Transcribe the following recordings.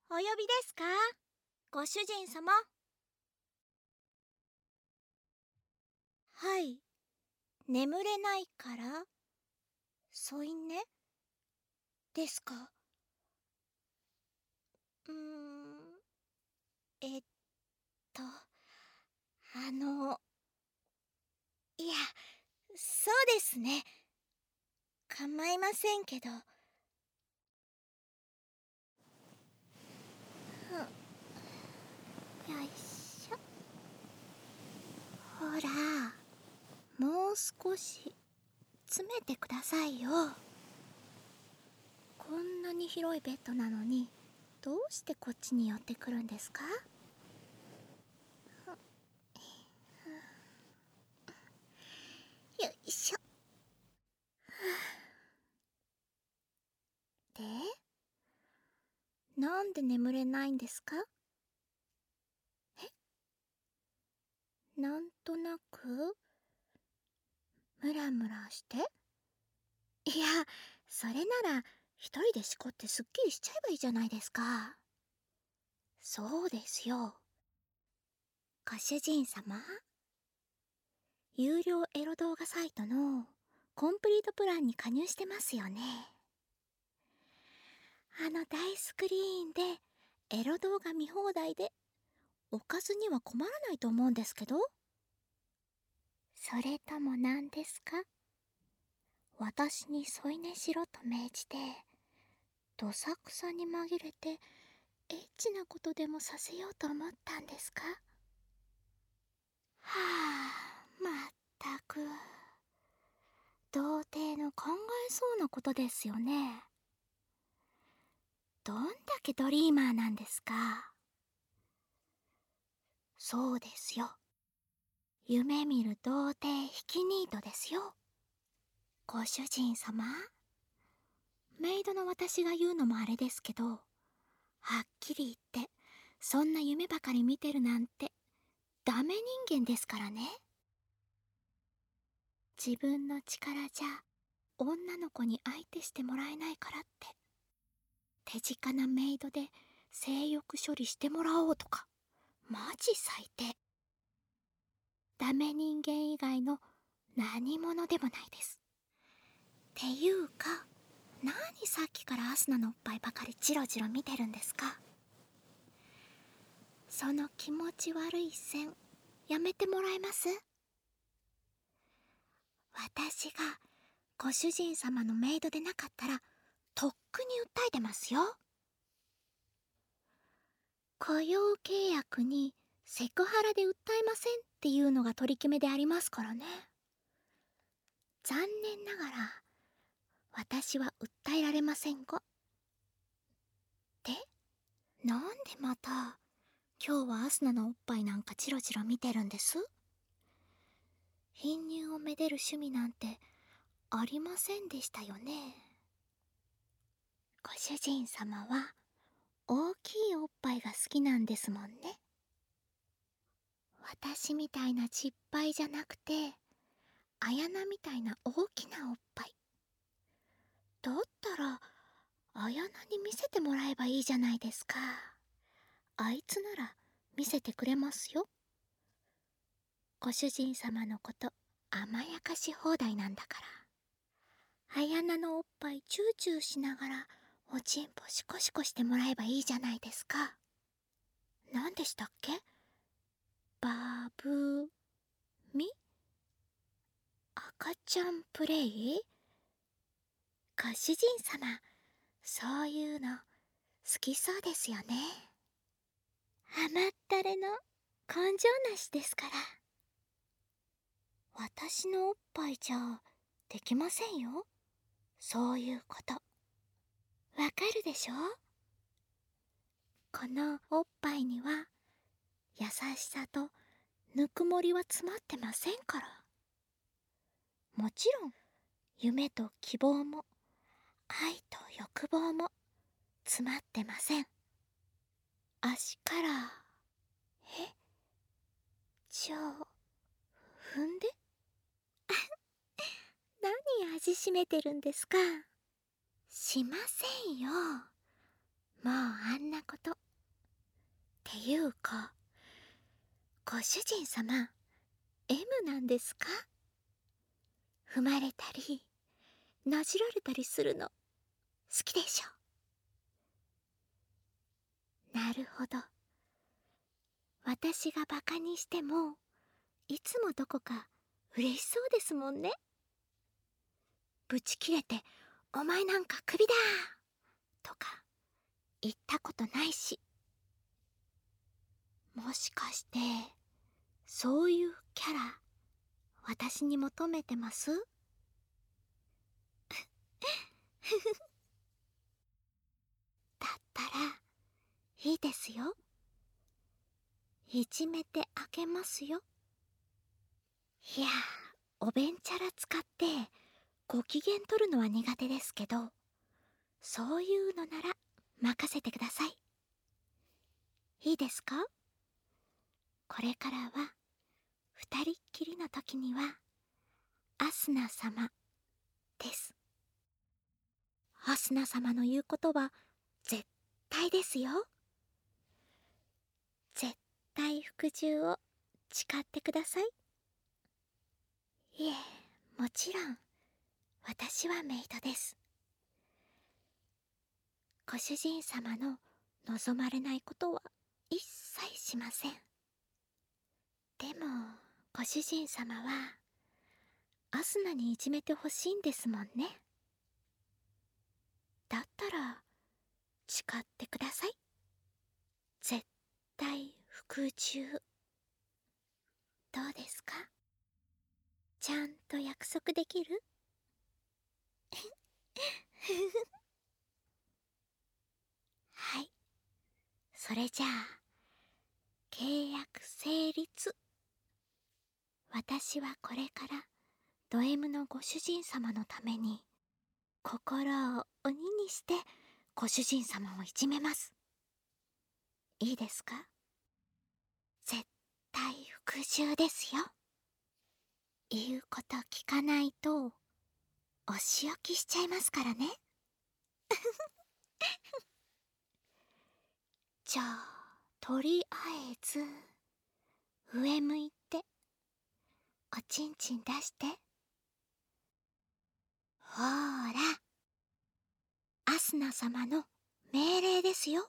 お呼びですか？ご主人様。はい。眠れないから添い寝ですか？うーん、えっと、いや、そうですね。構いませんけど。よいしょ。ほら、もう少し詰めてくださいよ。こんなに広いベッドなのに、どうしてこっちに寄ってくるんですか？よいしょ。で、なんで眠れないんですか？なんとなくムラムラして。いや、それなら一人でしこってすっきりしちゃえばいいじゃないですか。そうですよ。ご主人様、有料エロ動画サイトのコンプリートプランに加入してますよね。大スクリーンでエロ動画見放題でおかずには困らないと思うんですけど。それとも何ですか？私に添い寝しろと命じてどさくさに紛れてエッチなことでもさせようと思ったんですか？はあ、まったく童貞の考えそうなことですよね。どんだけドリーマーなんですか？そうですよ。夢見る童貞ひきニートですよ。ご主人様、メイドの私が言うのもあれですけど、はっきり言ってそんな夢ばかり見てるなんてダメ人間ですからね。自分の力じゃ女の子に相手してもらえないからって手近なメイドで性欲処理してもらおうとか、マジ最低。ダメ人間以外の何者でもないです。っていうか、何さっきからアスナのおっぱいばかりジロジロ見てるんですか？その気持ち悪い線やめてもらえます？私がご主人様のメイドでなかったらとっくに訴えてますよ。雇用契約にセクハラで訴えませんっていうのが取り決めでありますからね。残念ながら私は訴えられませんが。で、なんでまた今日はアスナのおっぱいなんかチロチロ見てるんです？貧乳をめでる趣味なんてありませんでしたよね。ご主人様は大きいおっぱいが好きなんですもんね。私みたいなちっぱいじゃなくて、綾菜みたいな大きなおっぱい。だったら綾菜に見せてもらえばいいじゃないですか。あいつなら見せてくれますよ。ご主人様のこと甘やかし放題なんだから。綾菜のおっぱいチューチューしながらおちんぽシコシコしてもらえばいいじゃないですか。何でしたっけ？バブミ？赤ちゃんプレイ？ご主人様、そういうの好きそうですよね。甘ったれの根性なしですから。私のおっぱいじゃできませんよ、そういうこと。わかるでしょ？このおっぱいには優しさとぬくもりは詰まってませんから。もちろん夢と希望も愛と欲望も詰まってません。足からじゃあ踏んで。何味しめてるんですか？しませんよ。 もうあんなこと。っていうか、ご主人様、M なんですか？踏まれたり、なじられたりするの、好きでしょ？なるほど。私がバカにしても、いつもどこか嬉しそうですもんね。ぶち切れて、お前なんかクビだとか言ったことないし。もしかして、そういうキャラ、私に求めてます？だったら、いいですよ。いじめてあげますよ。いや、おべんちゃら使ってご機嫌取るのは苦手ですけど、そういうのなら任せてください。いいですか？これからは二人っきりの時にはアスナ様です。アスナ様の言うことは絶対ですよ。絶対服従を誓ってください。いえ、もちろん私はメイドです。ご主人様の望まれないことは一切しません。でもご主人様はアスナにいじめてほしいんですもんね。だったら誓ってください。絶対服従。どうですか？ちゃんと約束できる？はい。それじゃあ契約成立。私はこれからド M のご主人様のために心を鬼にしてご主人様をいじめます。いいですか？絶対服従ですよ。言うこと聞かないとお仕置きしちゃいますからね。じゃあとりあえず上向いておちんちん出して。ほーら、アスナ様の命令ですよ。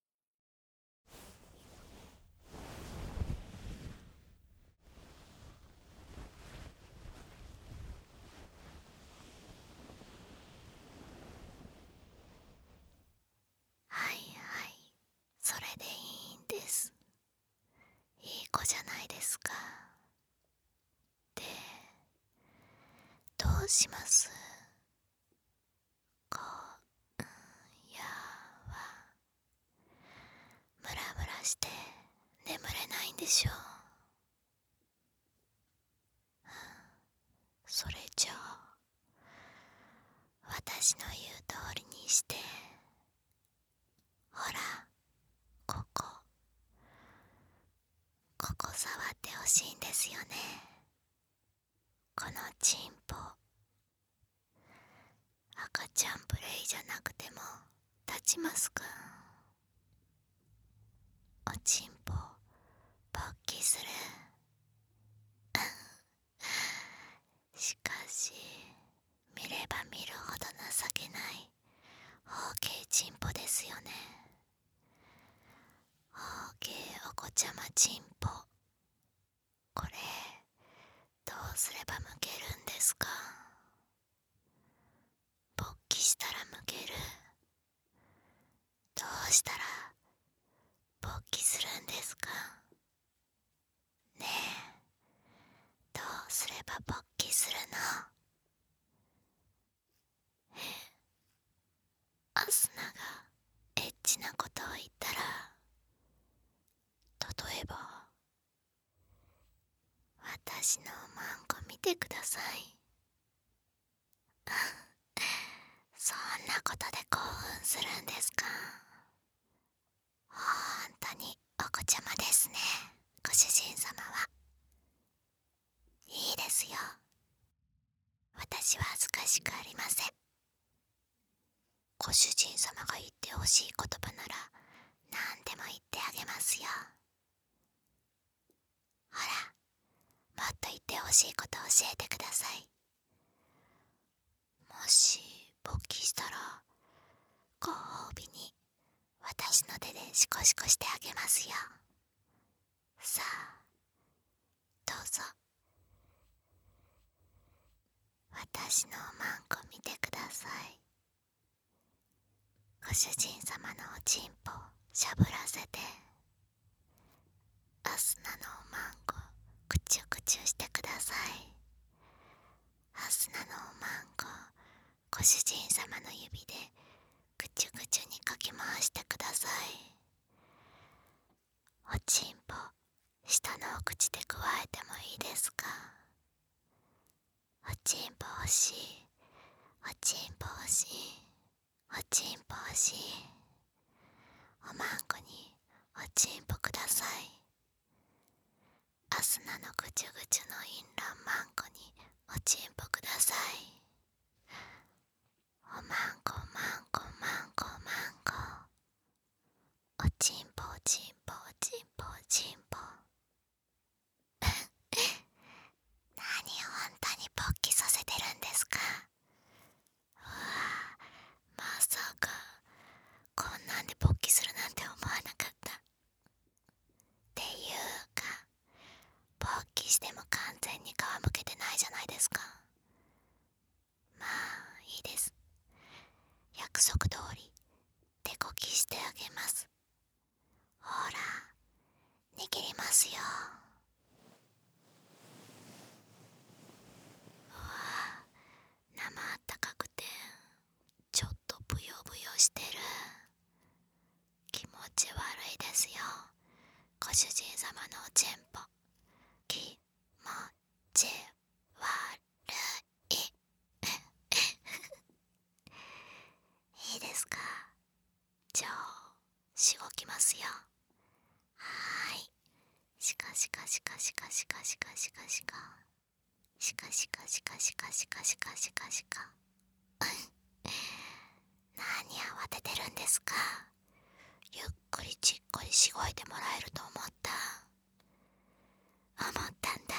はいはい、それでいいんです。いい子じゃないですか。で、どうします？こう、やはムラムラして眠れないんでしょう。それじゃあ私の言う通りにして、ほら、ここ触ってほしいんですよね。このチンポ。赤ちゃんプレイじゃなくても立ちますか？おちんぽ勃起する。しかし見れば見るほど情けない包茎チンポですよね。包茎お子ちゃまチンポ、これどうすればむけるんですか？勃起したらむける。どうしたら勃起するんですかね？え、どうすれば勃起するの？アスナがエッチなことを言ったら、例えば私のマンコ見てください。そんなことで興奮するんですか？ほんとにお子ちゃまですね、ご主人様は。いいですよ、私は恥ずかしくありません。 ご主人様が言ってほしい言葉なら何でも言ってあげますよ。ほら、もっと言ってほしいこと教えてください。もし勃起したらご褒美に私の手でシコシコしてあげますよ。さあ、どうぞ。私のおまんこ見てください。ご主人様のおちんぽしゃぶらせて、アスナのおまんこくちゅくちゅしてください。アスナのおまんこ、ご主人様の指でくちゅくちゅにかき回してください。おちんぽ下のお口でくわえてもいいですか？おちんぽ欲しい、おちんぽ欲しい、おちんぽ欲しい。おまんこにおちんぽください。アスナのぐちゅぐちゅのインランマンコにおちんぽください。おまんこまんこまんこまんこ、おちんぽおちんぽおちんぽおちんぽ。何本当に勃起させてるんですか？うわあ、まさかこんなんで勃起するなんて思わなかった。っていうか、勃起しても完全に皮むけてないじゃないですか。まあいいです。約束通り手こきしてあげます。ほら、握りますよ。うわあ、生あったかくてちょっとブヨブヨしてる。気持ち悪いですよ、ご主人様のおちんぽ。気持ち悪い。いいですか？じゃあしごきますよ。はーい。しかしかしかしかしかしかしかしかしかしかしかしかしかしかしかしか。何慌ててるんですか？ゆっくりじっくりしごいてもらえると思ったんだ。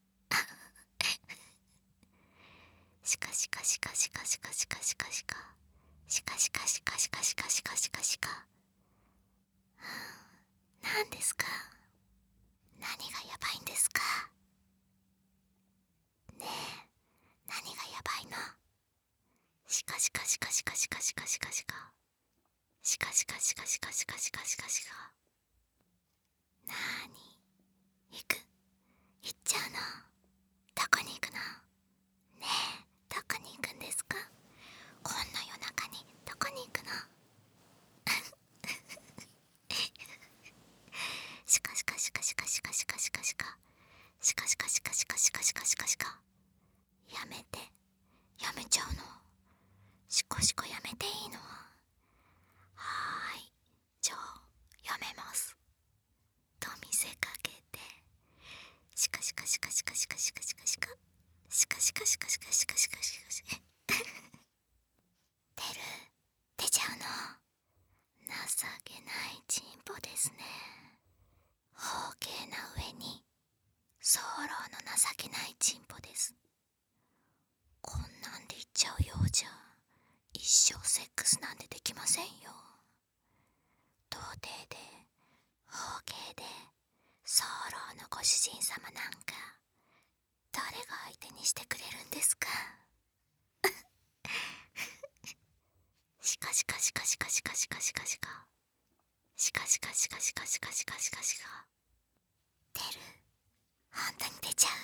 しかしかしかしかしかしかしかしかしかしかしかしかしかしかしかしか。何ですか？何がやばいんですか？ねえ、何がやばいの？しかしかしかしかしかしかしかしかしかしかしかしかしかしかしかしか。なーに、行っちゃうの？どこに行くの？ねえ、どこに行くんですか？こんな夜中にどこに行くの？しかしかしかしかしかしかしかしかしかしかしかしかしかしかしかしか。やめて、やめちゃうの？しこしこやめていいの？はーい、じゃあやめますと見せかけて、しかしかしかしかしかしかしかしかしかしかしかしかしかしかしかし出ちゃうの？情けないチンポですね。包茎な上に早漏の情けないチンポです。こんなんで言っちゃうようじゃ一生セックスなんてできませんよ。童貞で包茎で早漏のご主人様なんか誰が相手にしてくれるんですか？しかしかしかしかしかしかしかしかしかしかしかしかしかしかしかしか。出る、本当に出ちゃう。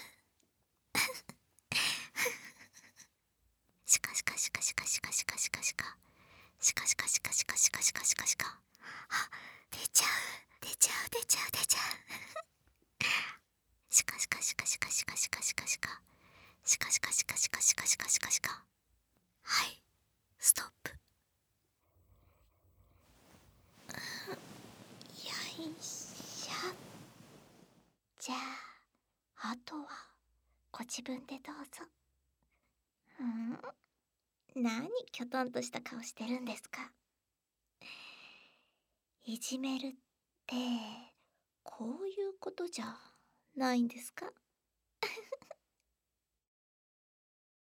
しかしかしかしかしかしかしかしかしかしかしかしかしかしかしかしか。あ、出ちゃう出ちゃう出ちゃう出ちゃう。しかしかしかしかしかしかしかしかしかしかしかしかしかしかしかしか。はい、ストップ。よいしょ。じゃああとはご自分でどうぞ。 何きょとんとした顔してるんですか。いじめるってこういうことじゃないんですか。